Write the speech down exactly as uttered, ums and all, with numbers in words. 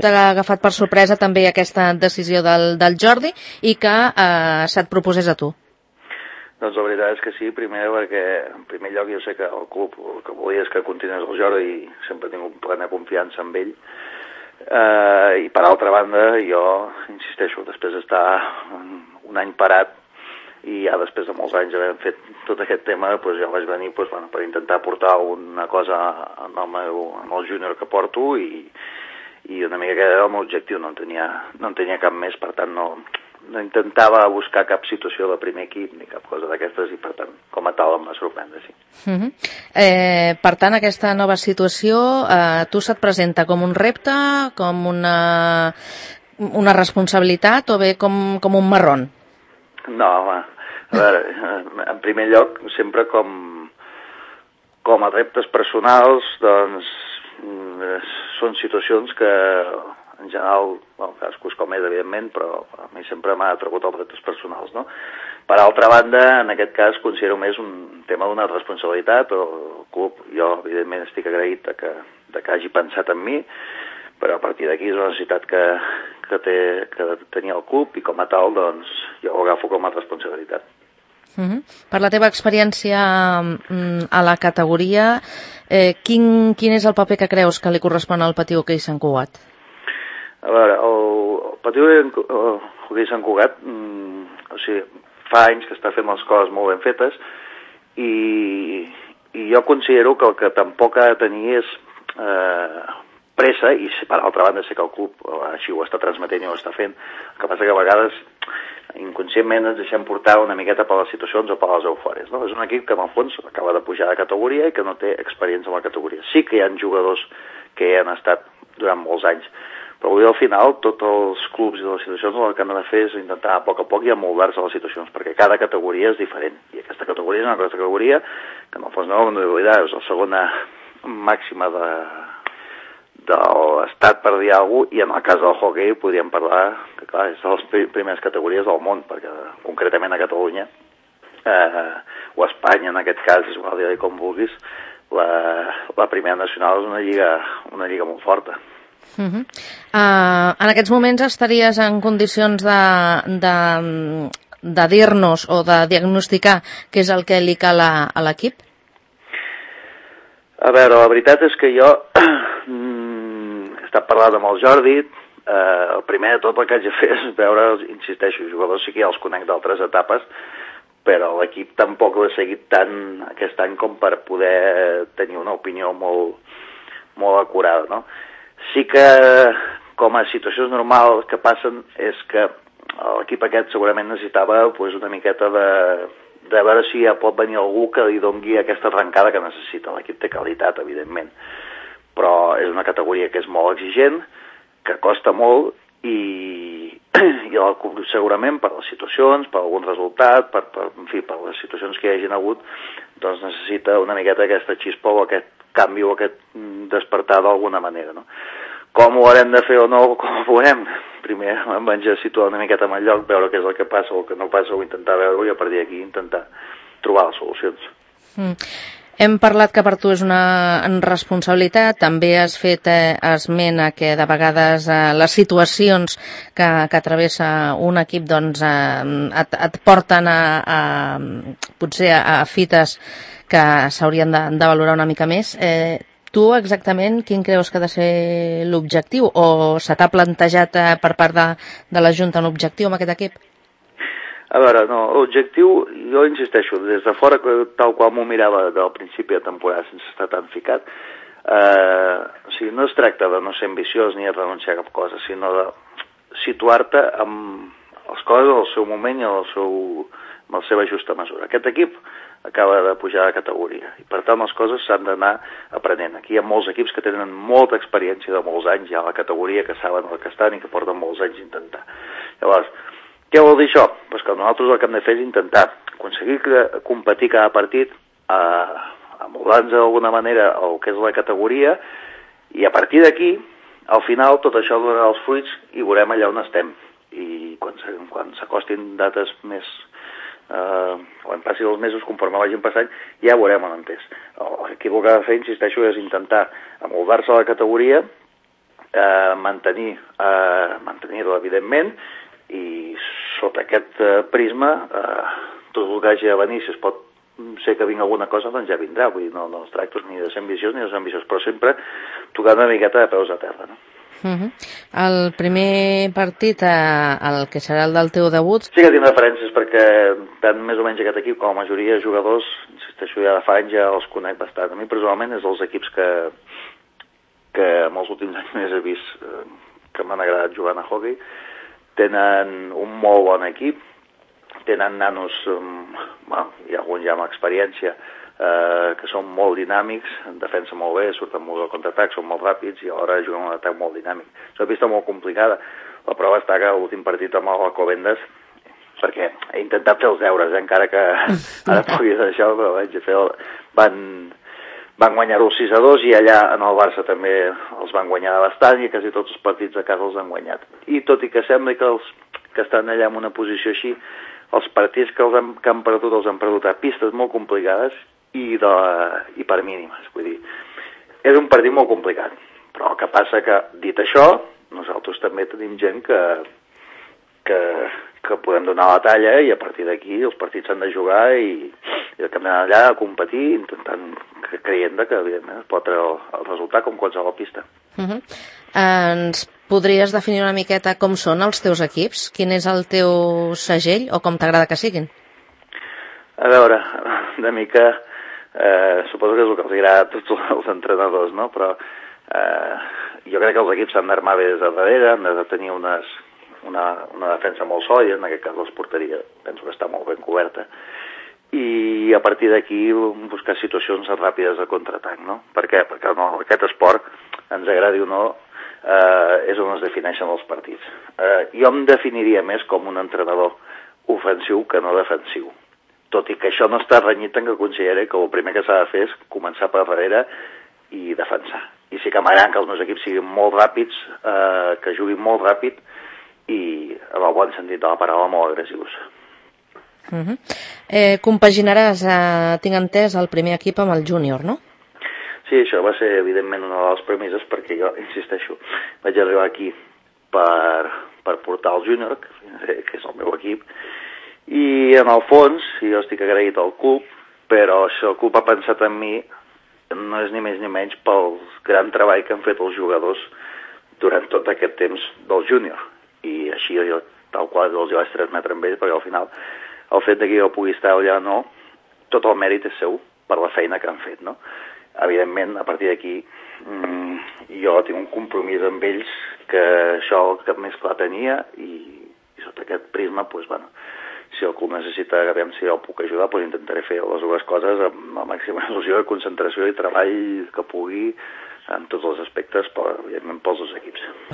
t'ha agafat per sorpresa també aquesta decisió del, del Jordi i que eh, se't proposés a tu. Doncs la veritat és que sí, primer perquè en primer lloc jo sé que el club el que volia és que continués el Jordi i sempre tinc un plena confiança en ell. Uh, i per altra banda jo insisteixo, després d'estar un any parat i ja després de molts anys haver fet tot aquest tema, doncs ja vaig venir doncs, bueno, per intentar portar alguna cosa en el, meu, en el júnior que porto i, i una mica que era el meu objectiu, no en tenia, no en tenia cap més, per tant no, no intentava buscar cap situació de primer equip ni cap cosa d'aquestes i per tant com a tal em va sorprendre, sí. Uh-huh. eh, per tant aquesta nova situació eh, tu se't presenta com un repte, com una, una responsabilitat o bé com, com un marrón? No, home, a veure, en primer lloc sempre com com a reptes personals doncs són situacions que en general, bueno, cadascú és com és, evidentment, però a mi sempre m'ha atragut els reptes personals, no? Per altra banda, en aquest cas, considero més un tema d'una responsabilitat, el club, jo, evidentment, estic agraït de que, de que hagi pensat en mi, però a partir d'aquí és una necessitat que, que, té, que tenia el club i com a tal, doncs, jo ho agafo com a responsabilitat. Uh-huh. Per la teva experiència a la categoria, eh, quin, quin és el paper que creus que li correspon al Patí Hoquei Sant Cugat? A veure, el, el Patí Hoquei Sant Cugat, mm, o sigui, fa anys que està fent les coses molt ben fetes i, i jo considero que el que tampoc ha de tenir és eh, pressa, i per altra banda sé que el club així ho està transmetent i ho està fent, el que passa que a vegades inconscientment ens deixem portar una miqueta per les situacions o per les eufòries, no? És un equip que en el fons acaba de pujar de categoria i que no té experiència en la categoria. Sí que hi ha jugadors que hi han estat durant molts anys, però avui al final tots els clubs i les situacions el que han de fer és intentar a poc a poc i amoldar-se a les situacions, perquè cada categoria és diferent, i aquesta categoria és una categoria que en el fons no ho hem d'oblidar, és la segona màxima de, de l'estat, per dir alguna cosa, i en el cas del hoquei podríem parlar que clar, és de les primeres categories del món, perquè concretament a Catalunya eh, o a Espanya en aquest cas, és igual dir com vulguis, la, la primera nacional és una lliga, una lliga molt forta. Uh-huh. Uh, en aquests moments estaries en condicions de, de, de dir-nos o de diagnosticar què és el que li cal a, a l'equip? A veure, la veritat és que jo he estat parlant amb el Jordi, eh, el primer de tot el que haig de fer és veure, insisteixo, jugadors sí que ja els conec d'altres etapes, però l'equip tampoc l'he seguit tant aquest any com per poder tenir una opinió molt, molt acurada, no? Sí que, com a situacions normals que passen, és que l'equip aquest segurament necessitava pues, una miqueta de, de veure si ja pot venir algú que li doni aquesta arrencada que necessita. L'equip té qualitat, evidentment, però és una categoria que és molt exigent, que costa molt i, i el club segurament per les situacions, per algun resultat, per, per, en fi, per les situacions que hi hagin hagut, doncs necessita una miqueta aquesta xispa o aquest canvi o aquest despertar d'alguna manera, no? Com ho haurem de fer o no, com ho veurem? Primer em vaig a situar una miqueta en el lloc, veure què és el que passa o el que no passa, o intentar veure-ho i a partir d'aquí intentar trobar les solucions. Mm. Hem parlat que per tu és una responsabilitat, també has fet eh, esment a que de vegades eh, les situacions que, que travessa un equip doncs, eh, et, et porten a, a, potser a, a fites que s'haurien de, de valorar una mica més. Eh, tu exactament quin creus que ha de ser l'objectiu o se t'ha plantejat eh, per part de, de la Junta un objectiu amb aquest equip? A veure, no, l'objectiu, jo insisteixo, des de fora, tal qual m'ho mirava del principi de temporada sense estar tan ficat, eh, o sigui, no es tracta de no ser ambiciós ni de renunciar a cap cosa, sinó de situar-te amb les coses al seu moment i al seu, amb la seva justa mesura. Aquest equip acaba de pujar de categoria i per tant les coses s'han d'anar aprenent. Aquí hi ha molts equips que tenen molta experiència de molts anys ja a la categoria, que saben el que estan i que porten molts anys a intentar. Llavors, què vol dir això? Pues que nosaltres el que hem de fer és intentar aconseguir competir cada partit eh, amoldant-nos d'alguna manera el que és la categoria i a partir d'aquí, al final, tot això donarà els fruits i veurem allà on estem. I quan, quan s'acostin dates més, eh, quan passin els mesos conforme vagin passant, ja veurem on entès. Aquí el que ha de fer, insisteixo, és intentar amoldar-se a la categoria eh, mantenir, eh, mantenir-lo, evidentment, i sota aquest eh, prisma, eh, tot el que hagi de venir, si es pot sé que vinc alguna cosa, doncs ja vindrà. Vull dir, no, no es tracta ni de ser ambiciós ni de ser ambiciós, però sempre tocant una miqueta de peus a terra, no? Uh -huh. El primer partit, eh, el que serà el del teu debut... Sí que tinc referències perquè tant més o menys aquest equip com la majoria de jugadors, insisteixo, ja de fa anys ja els conec bastant. A mi personalment és dels equips que, que en els últims anys més he vist eh, que m'han agradat jugant a hockey. Tenen un molt bon equip, tenen nanos, um, bueno, hi ha alguns ja amb experiència, eh, que són molt dinàmics, en defensa molt bé, surten molt al contraatac, són molt ràpids i alhora juguen un atac molt dinàmic. És una pista molt complicada. La prova està que l'últim partit amb el Alcobendas, perquè he intentat fer els deures, eh, encara que ara pugui deixar, però vaig fer el... van, van guanyar-ho sis a dos i allà en el Barça també els van guanyar bastant i quasi tots els partits a casa els han guanyat. I tot i que sembla que els que estan allà en una posició així, els partits que, els han, que han perdut els han perdut a pistes molt complicades i, de, i per mínimes. Vull dir, és un partit molt complicat. Però el que passa que, dit això, nosaltres també tenim gent que, que, que podem donar la talla i a partir d'aquí els partits s'han de jugar i, i el que hem d'anar allà a competir intentant, creient que evidentment es pot treure el, el resultat com qualsevol pista. Uh -huh. Ens podries definir una miqueta com són els teus equips? Quin és el teu segell o com t'agrada que siguin? A veure, una mica... Eh, suposo que és el que els agrada a tots els entrenadors, no? Però eh, jo crec que els equips s'han d'armar bé des de darrere, han de tenir unes, una, una defensa molt sòlida, en aquest cas l'esporteria penso que està molt ben coberta, i a partir d'aquí buscar situacions ràpides de contraatac, no? Per què? Perquè no, aquest esport, ens agradi o no, eh, és on es defineixen els partits. Eh, jo em definiria més com un entrenador ofensiu que no defensiu. Tot i que això no està renyit en que consideri que el primer que s'ha de fer és començar per darrere i defensar. I sí que m'agrada que els meus equips siguin molt ràpids, eh, que juguin molt ràpid i, en el bon sentit de la paraula, molt agressius. Uh -huh. eh, compaginaràs, eh, tinc entès, el primer equip amb el júnior, no? Sí, això va ser evidentment una de les premisses perquè jo, insisteixo, vaig arribar aquí per, per portar el júnior, que és el meu equip, i en el fons, jo estic agraït al club, però això el club ha pensat en mi no és ni més ni menys pel gran treball que han fet els jugadors durant tot aquest temps del júnior, i així jo, tal qual els vaig transmetre amb ells, perquè al final el fet que jo pugui estar allà o no, tot el mèrit és seu per la feina que han fet, no? Evidentment, a partir d'aquí, mmm, jo tinc un compromís amb ells que això el que més clar tenia i, i sota aquest prisma, doncs, bueno, si el club necessita, aviam si jo puc ajudar, doncs intentaré fer les dues coses amb la màxima il·lusió, concentració i treball que pugui en tots els aspectes, però evidentment pels dos equips.